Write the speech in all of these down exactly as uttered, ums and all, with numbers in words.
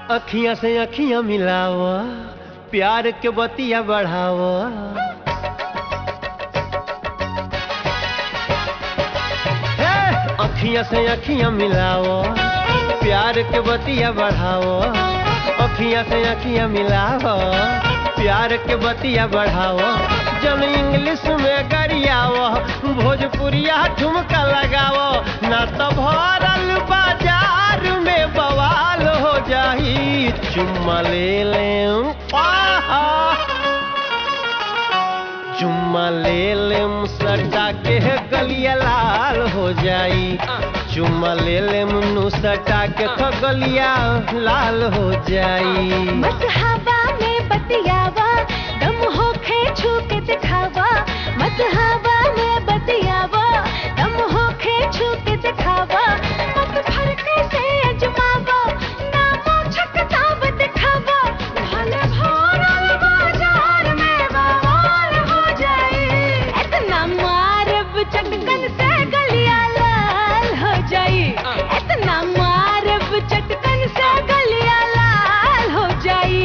अखियां से अखियां मिलावा, प्यार के बतिया बढ़ावा। अखियां से अखियां मिलावा, प्यार के बतिया बढ़ावा। अखियां से अखियां मिलावा, प्यार के बतिया बढ़ावा। जन इंग्लिश में गरियावा, भोजपुरिया ठुमका लगावा। ना तो भरल बाजार में बवाल हो जाही। चुम्मा ले लें, चुम्मा ले लेम सटा के गलिया लाल हो जाई। चुम्मा ले लेम नु सटा के गलिया लाल हो जाई। मत हवा में बतियावा, दम होखे छू के दिखावा। मत हवा में बतियावा, दम होखे छू के दिखावा। मत फरके से अजमावा, ना मोछकता दिखावा। भले भरल बाजार में बवाल हो जाई। इतना मारब चटकन से गलिया लाल हो जाई। इतना मारब चटकन से गलिया लाल हो जाई।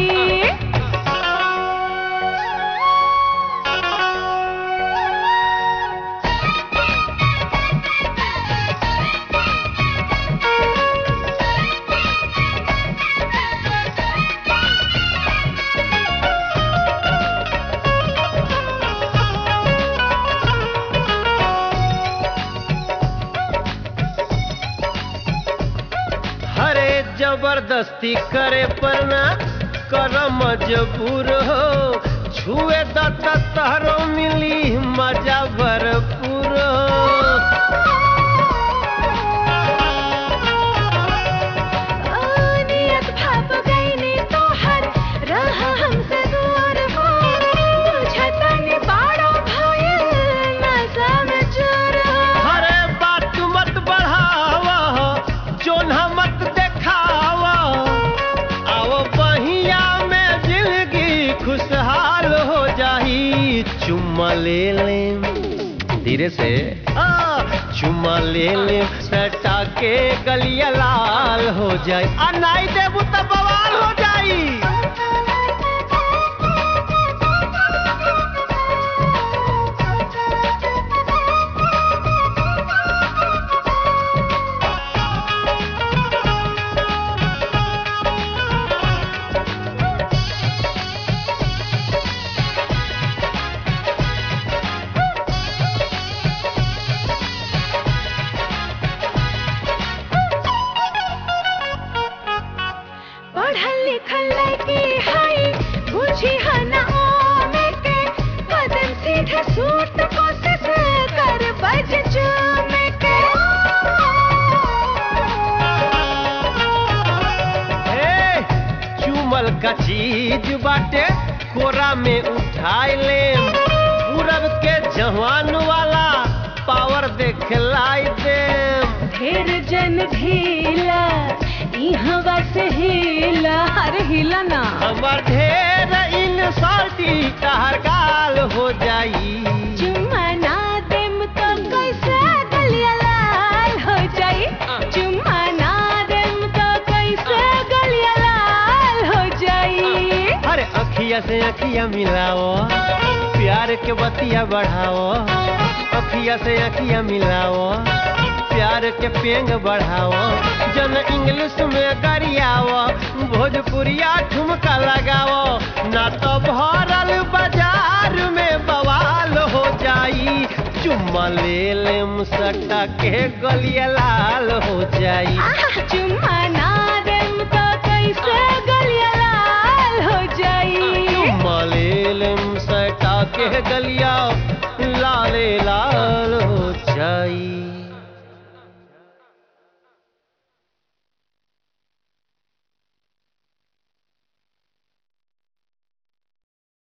हरे जबरदस्ती करे पर ना कर मजबूर हो। छुए दत तहरो मिली मजा भरपूर हो। नियत भाप गईनी तोहर रहा हमसे दूर हो। बुझतनी बाड़ो भइल नशा में चूर हो। हरे बात मत बढ़ावा, जोन्हा मत देखावा। आओ बहिया में जिंदगी खुशहाल हो जाही। चुम्मा ले लें धीरे से, आ, चुम्मा ले लें सटा के गलिया लाल हो जाई। आ नाई देबू तो बवाल हो जाई। पढ़ल लिखल लड़की हई, बुझी हना ओमे के। बदन सीधे सूट कोशिश कर बज चूमे के। ए, चुमल का चीज बाटे कोरा में उठाई ले। पूरब के जवान वाला पावर देखलाई दे। ढेर जन ढीला, इहवा से हिला। अरे हिला ना। हमर ढेर इंसल्टी कहर गाल हो जाई। चुम्मा ना देम तो कैसे गलिया लाल हो जाई। चुम्मा ना देम तो कैसे गलिया लाल हो जाई। अरे अखिया से अखिया मिलाओ, प्यार के बतिया बढ़ाओ। अखिया से अखिया मिलाओ, प्यार के पेंग बढ़ाओ। जन इंग्लिश में गरियाओ, भोजपुरिया ठुमका लगाओ। ना तो भरल बाजार में बवाल हो जाई। चुम्मा ले लेम सटा के गलिया लाल हो जाई। चुम्मा ना देम तो कैसे गलिया लाल हो जाई। चुम्मा ले लेम सटा के गलिया